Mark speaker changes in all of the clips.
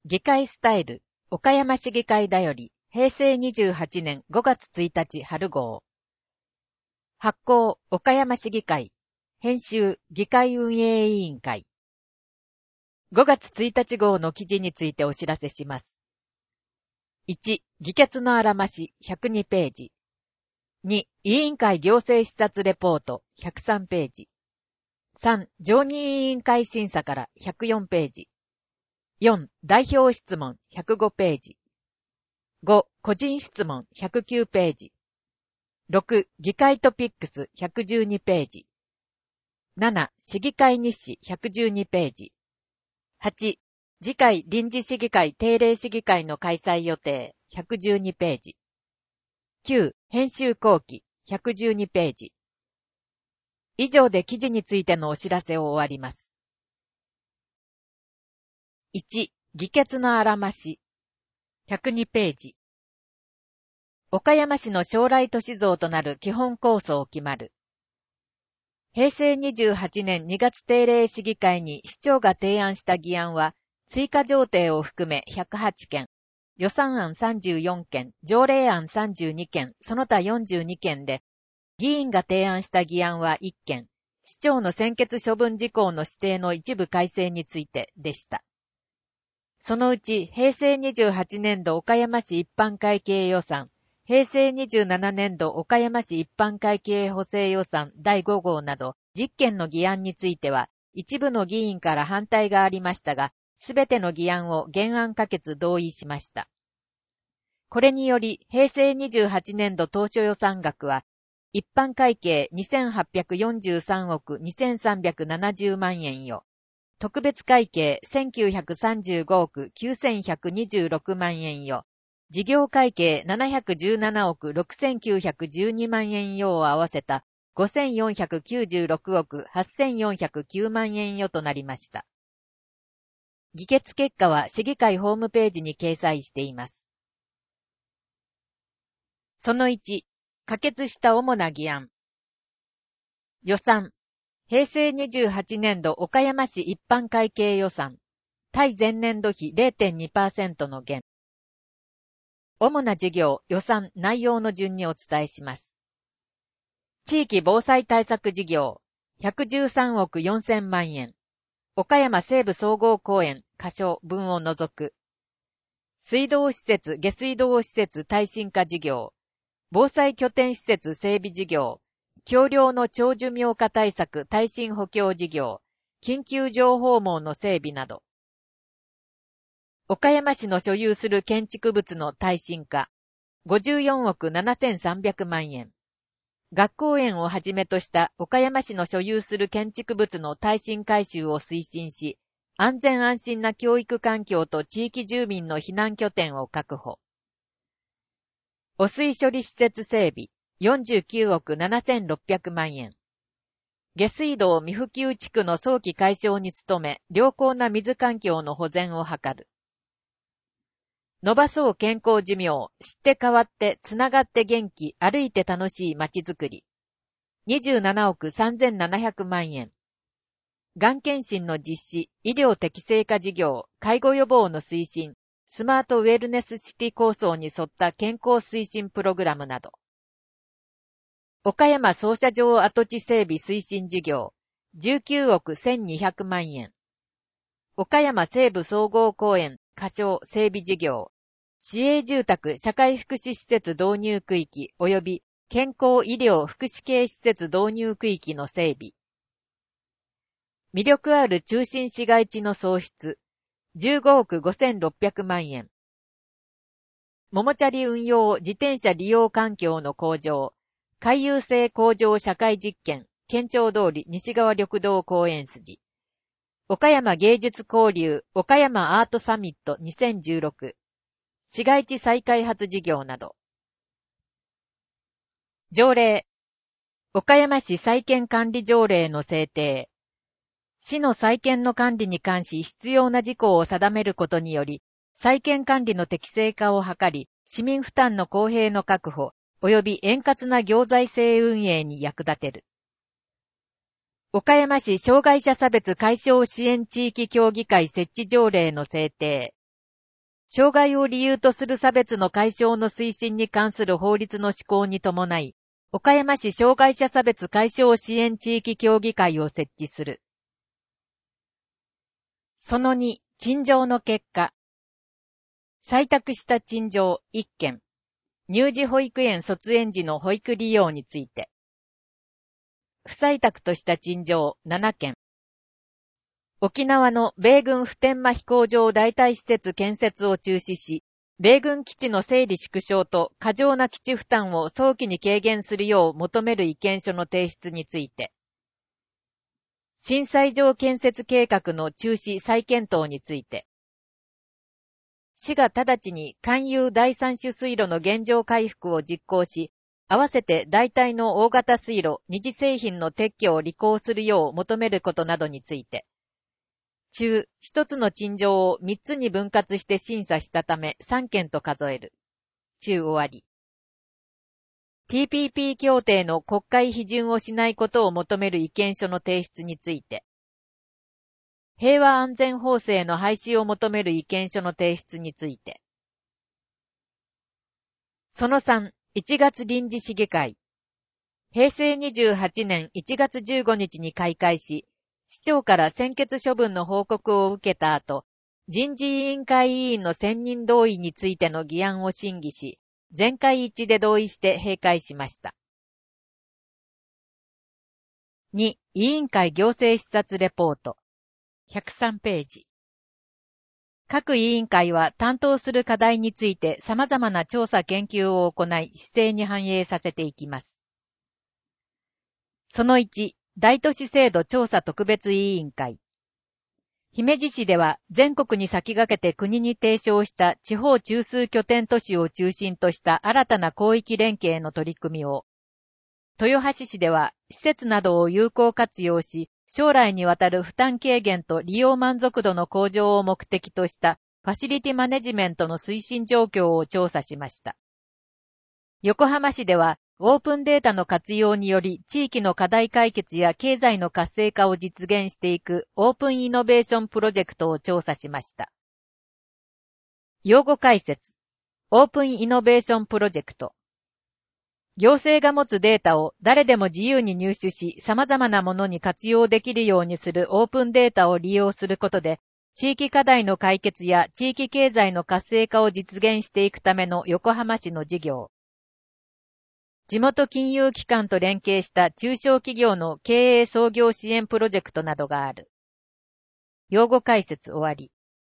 Speaker 1: 議会スタイル、岡山市議会だより、平成28年5月1日春号。発行、岡山市議会。編集、議会運営委員会。5月1日号の記事についてお知らせします。1、議決のあらまし、102ページ。2、委員会行政視察レポート、103ページ。3、常任委員会審査から104ページ。4、代表質問105ページ。5、個人質問109ページ。6、議会トピックス112ページ。7、市議会日誌112ページ。8、次回臨時市議会定例市議会の開催予定112ページ。9、編集後期112ページ。以上で記事についてのお知らせを終わります。1、議決のあらまし。102ページ。岡山市の将来都市像となる基本構想決まる。平成28年2月定例市議会に市長が提案した議案は、追加条例を含め108件、予算案34件、条例案32件、その他42件で、議員が提案した議案は1件、市長の専決処分事項の指定の一部改正についてでした。そのうち、平成28年度岡山市一般会計予算、平成27年度岡山市一般会計補正予算第5号など、10件の議案については、一部の議員から反対がありましたが、すべての議案を原案可決同意しました。これにより、平成28年度当初予算額は、一般会計2843億2370万円よ。特別会計1935億9126万円よ。事業会計717億6912万円よを合わせた5496億8409万円よとなりました。議決結果は市議会ホームページに掲載しています。その1、可決した主な議案。予算。平成28年度岡山市一般会計予算。対前年度比 0.2% の減。主な事業、予算、内容の順にお伝えします。地域防災対策事業。113億4000万円。岡山西部総合公園、箇所分を除く。水道施設、下水道施設耐震化事業。防災拠点施設整備事業。橋梁の長寿命化対策耐震補強事業。緊急情報網の整備など。岡山市の所有する建築物の耐震化。54億7300万円。学校園をはじめとした岡山市の所有する建築物の耐震改修を推進し、安全安心な教育環境と地域住民の避難拠点を確保。汚水処理施設整備。49億7600万円。下水道未普及地区の早期解消に努め、良好な水環境の保全を図る。伸ばそう健康寿命、知って変わって、つながって元気、歩いて楽しい街づくり。27億3700万円。がん検診の実施、医療適正化事業、介護予防の推進、スマートウェルネスシティ構想に沿った健康推進プログラムなど。岡山操車場跡地整備推進事業、19億1200万円。岡山西部総合公園、箇所整備事業、市営住宅社会福祉施設導入区域及び健康医療福祉系施設導入区域の整備。魅力ある中心市街地の創出、15億5600万円。桃チャリ運用自転車利用環境の向上、回遊性向上社会実験、県庁通り西側緑道公園筋。岡山芸術交流、岡山アートサミット2016。市街地再開発事業など。条例。岡山市再建管理条例の制定。市の再建の管理に関し必要な事項を定めることにより、再建管理の適正化を図り、市民負担の公平の確保、及び円滑な行財政運営に役立てる。岡山市障害者差別解消支援地域協議会設置条例の制定。 障害を理由とする差別の解消の推進に関する法律の施行に伴い、岡山市障害者差別解消支援地域協議会を設置する。その2、陳情の結果。採択した陳情1件。乳児保育園卒園時の保育利用について。不採択とした陳情7件。沖縄の米軍普天間飛行場代替施設建設を中止し、米軍基地の整理縮小と過剰な基地負担を早期に軽減するよう求める意見書の提出について。震災場建設計画の中止再検討について。市が直ちに環遊第三種水路の現状回復を実行し、合わせて代替の大型水路、二次製品の撤去を履行するよう求めることなどについて。中、一つの陳情を3つに分割して審査したため3件と数える。中終わり。TPP 協定の国会批准をしないことを求める意見書の提出について。平和安全法制の廃止を求める意見書の提出について。その3、1月臨時市議会。平成28年1月15日に開会し、市長から専決処分の報告を受けた後、人事委員会委員の選任同意についての議案を審議し、全会一致で同意して閉会しました。2、委員会行政視察レポート。103ページ。各委員会は担当する課題について様々な調査研究を行い、市政に反映させていきます。その1、大都市制度調査特別委員会。姫路市では全国に先駆けて国に提唱した地方中枢拠点都市を中心とした新たな広域連携の取り組みを、豊橋市では施設などを有効活用し、将来にわたる負担軽減と利用満足度の向上を目的としたファシリティマネジメントの推進状況を調査しました。横浜市ではオープンデータの活用により地域の課題解決や経済の活性化を実現していくオープンイノベーションプロジェクトを調査しました。用語解説。オープンイノベーションプロジェクト。行政が持つデータを誰でも自由に入手し、様々なものに活用できるようにするオープンデータを利用することで、地域課題の解決や地域経済の活性化を実現していくための横浜市の事業。地元金融機関と連携した中小企業の経営創業支援プロジェクトなどがある。用語解説終わり。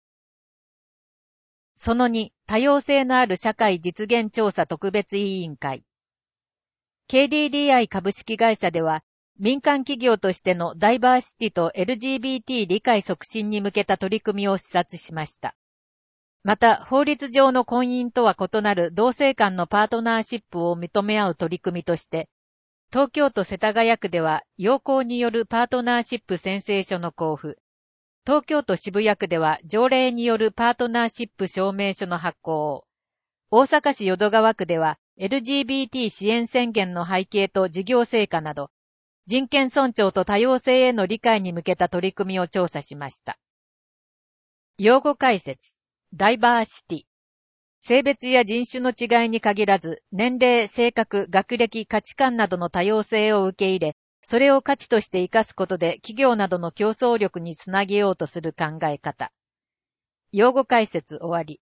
Speaker 1: その2、多様性のある社会実現調査特別委員会。KDDI 株式会社では、民間企業としてのダイバーシティと LGBT 理解促進に向けた取り組みを視察しました。また、法律上の婚姻とは異なる同性間のパートナーシップを認め合う取り組みとして、東京都世田谷区では、要項によるパートナーシップ宣誓書の交付、東京都渋谷区では条例によるパートナーシップ証明書の発行を、大阪市淀川区では LGBT 支援宣言の背景と事業成果など、人権尊重と多様性への理解に向けた取り組みを調査しました。用語解説。ダイバーシティ。性別や人種の違いに限らず、年齢、性格、学歴、価値観などの多様性を受け入れ、それを価値として生かすことで企業などの競争力につなげようとする考え方。用語解説終わり。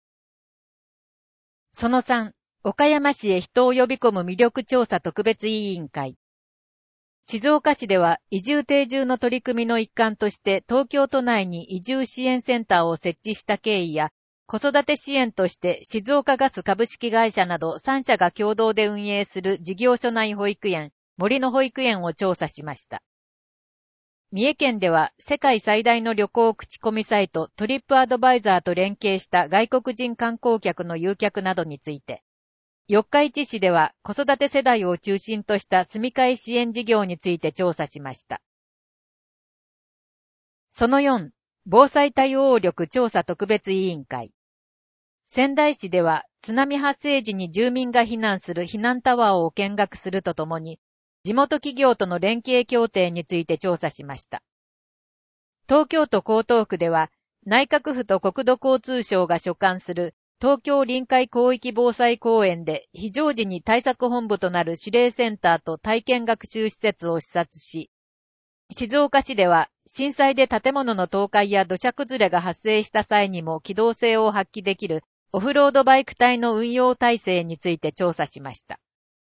Speaker 1: その3、岡山市へ人を呼び込む魅力調査特別委員会。静岡市では移住定住の取り組みの一環として東京都内に移住支援センターを設置した経緯や、子育て支援として静岡ガス株式会社など3社が共同で運営する事業所内保育園、森の保育園を調査しました。三重県では世界最大の旅行口コミサイトトリップアドバイザーと連携した外国人観光客の誘客などについて、四日市市では子育て世代を中心とした住み替え支援事業について調査しました。その4、防災対応力調査特別委員会。仙台市では津波発生時に住民が避難する避難タワーを見学するとともに、地元企業との連携協定について調査しました。東京都江東区では、 内閣府と国土交通省が所管する東京臨海広域防災公園で非常時に対策本部となる指令センターと体験学習施設を視察し、静岡市では震災で建物の倒壊や土砂崩れが発生した際にも機動性を発揮できるオフロードバイク隊の運用体制について調査しました。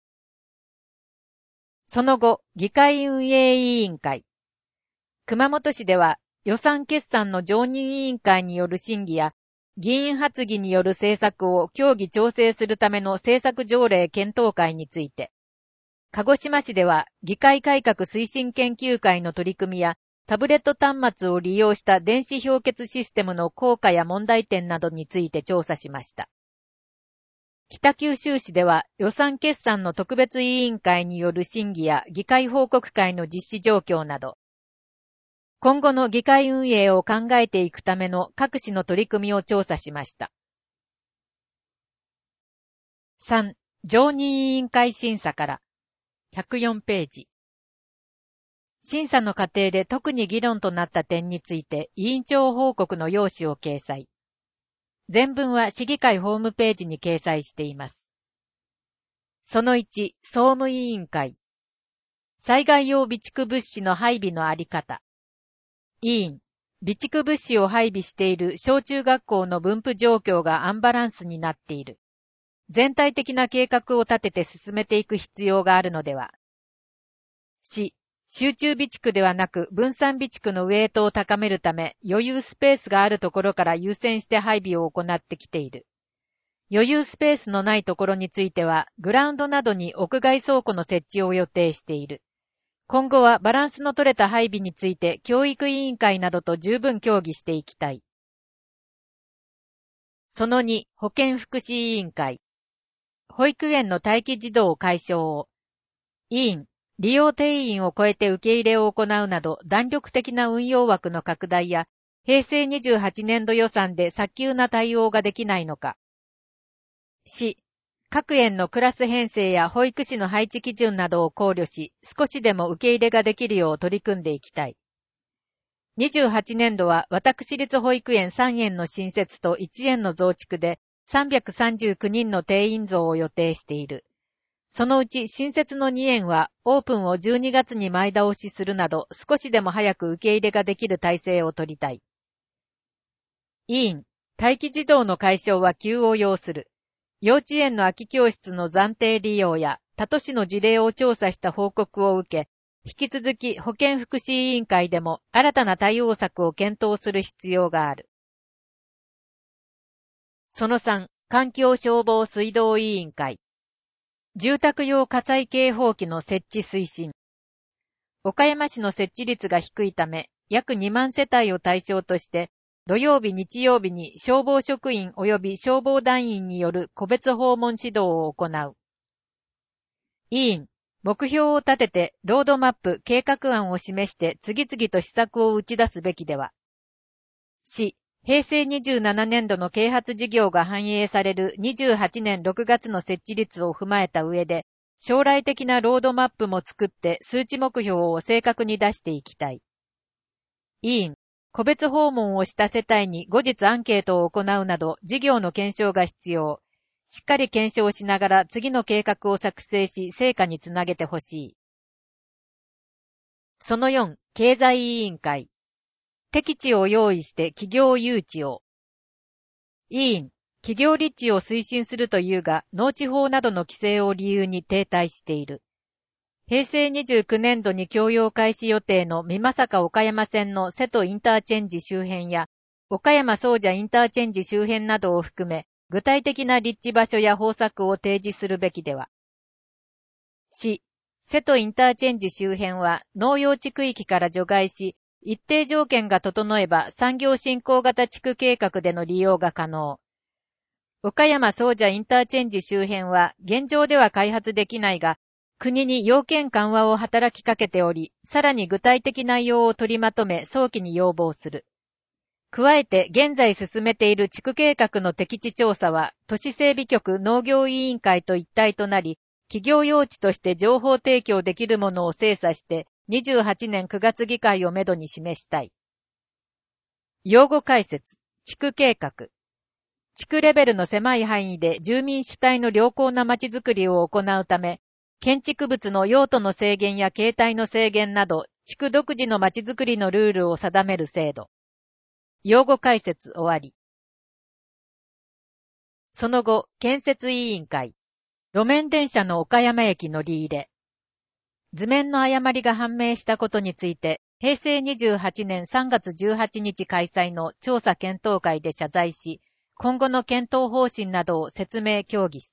Speaker 1: その後、議会運営委員会。熊本市では予算決算の常任委員会による審議や議員発議による政策を協議調整するための政策条例検討会について、鹿児島市では議会改革推進研究会の取り組みやタブレット端末を利用した電子評決システムの効果や問題点などについて調査しました。北九州市では予算決算の特別委員会による審議や議会報告会の実施状況など、今後の議会運営を考えていくための各市の取り組みを調査しました。3. 常任委員会審査から104ページ。審査の過程で特に議論となった点について委員長報告の要旨を掲載。全文は市議会ホームページに掲載しています。その1、総務委員会。災害用備蓄物資の配備のあり方。委員、備蓄物資を配備している小中学校の分布状況がアンバランスになっている。全体的な計画を立てて進めていく必要があるのでは。市、集中備蓄ではなく分散備蓄のウェイトを高めるため余裕スペースがあるところから優先して配備を行ってきている。余裕スペースのないところについてはグラウンドなどに屋外倉庫の設置を予定している。今後はバランスの取れた配備について教育委員会などと十分協議していきたい。その2、保健福祉委員会。保育園の待機児童解消を。委員、利用定員を超えて受け入れを行うなど弾力的な運用枠の拡大や平成28年度予算で早急な対応ができないのか。市、各園のクラス編成や保育士の配置基準などを考慮し、少しでも受け入れができるよう取り組んでいきたい。28年度は私立保育園3園の新設と1園の増築で339人の定員増を予定している。そのうち新設の2園はオープンを12月に前倒しするなど少しでも早く受け入れができる体制を取りたい。委員、待機児童の解消は急を要する。幼稚園の空き教室の暫定利用や他都市の事例を調査した報告を受け、引き続き保健福祉委員会でも新たな対応策を検討する必要がある。その3、環境消防水道委員会。住宅用火災警報器の設置推進。岡山市の設置率が低いため、約2万世帯を対象として、土曜日日曜日に消防職員及び消防団員による個別訪問指導を行う。委員、目標を立ててロードマップ計画案を示して次々と施策を打ち出すべきでは。市、平成27年度の啓発事業が反映される28年6月の設置率を踏まえた上で、将来的なロードマップも作って数値目標を正確に出していきたい。委員、個別訪問をした世帯に後日アンケートを行うなど事業の検証が必要。しっかり検証しながら次の計画を作成し成果につなげてほしい。その4、経済委員会。適地を用意して企業誘致を。委員、企業立地を推進するというが、農地法などの規制を理由に停滞している。平成29年度に供用開始予定の美作岡山線の瀬戸インターチェンジ周辺や、岡山総社インターチェンジ周辺などを含め、具体的な立地場所や方策を提示するべきでは。市、瀬戸インターチェンジ周辺は農用地区域から除外し、一定条件が整えば産業振興型地区計画での利用が可能。岡山総社インターチェンジ周辺は現状では開発できないが、国に要件緩和を働きかけており、さらに具体的内容を取りまとめ早期に要望する。加えて現在進めている地区計画の適地調査は、都市整備局農業委員会と一体となり、企業用地として情報提供できるものを精査して、28年9月議会をめどに示したい。 用語解説、地区計画。地区レベルの狭い範囲で住民主体の良好な街づくりを行うため、建築物の用途の制限や形態の制限など、地区独自の街づくりのルールを定める制度。用語解説終わり。その後、建設委員会。路面電車の岡山駅乗り入れ。図面の誤りが判明したことについて、平成28年3月18日開催の調査検討会で謝罪し、今後の検討方針などを説明協議した。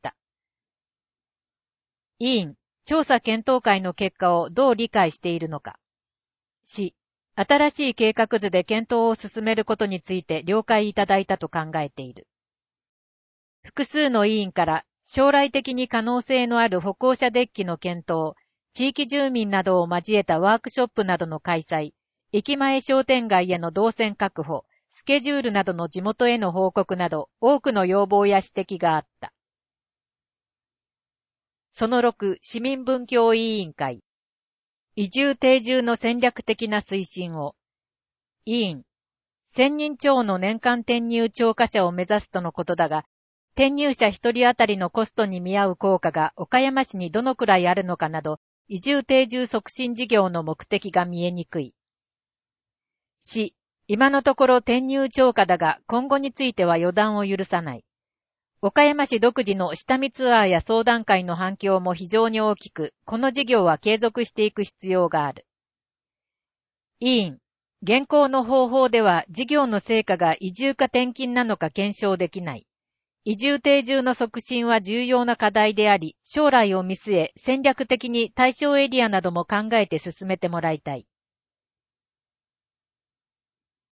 Speaker 1: 委員、調査検討会の結果をどう理解しているのか。し、新しい計画図で検討を進めることについて了解いただいたと考えている。複数の委員から将来的に可能性のある歩行者デッキの検討、地域住民などを交えたワークショップなどの開催、駅前商店街への動線確保、スケジュールなどの地元への報告など多くの要望や指摘があった。その6、市民文教委員会。移住定住の戦略的な推進を。委員、1000人超の年間転入超過者を目指すとのことだが、転入者1人当たりのコストに見合う効果が岡山市にどのくらいあるのかなど、移住定住促進事業の目的が見えにくい。市、今のところ転入超過だが今後については予断を許さない。岡山市独自の下見ツアーや相談会の反響も非常に大きく、この事業は継続していく必要がある。委員、現行の方法では事業の成果が移住か転勤なのか検証できない。移住定住の促進は重要な課題であり、将来を見据え戦略的に対象エリアなども考えて進めてもらいたい。